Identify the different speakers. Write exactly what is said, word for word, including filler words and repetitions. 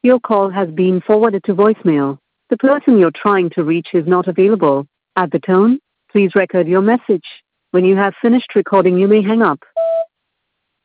Speaker 1: Your call has been forwarded to voicemail. The person you're trying to reach is not available. At the tone, please record your message. When you have finished recording, you may hang up.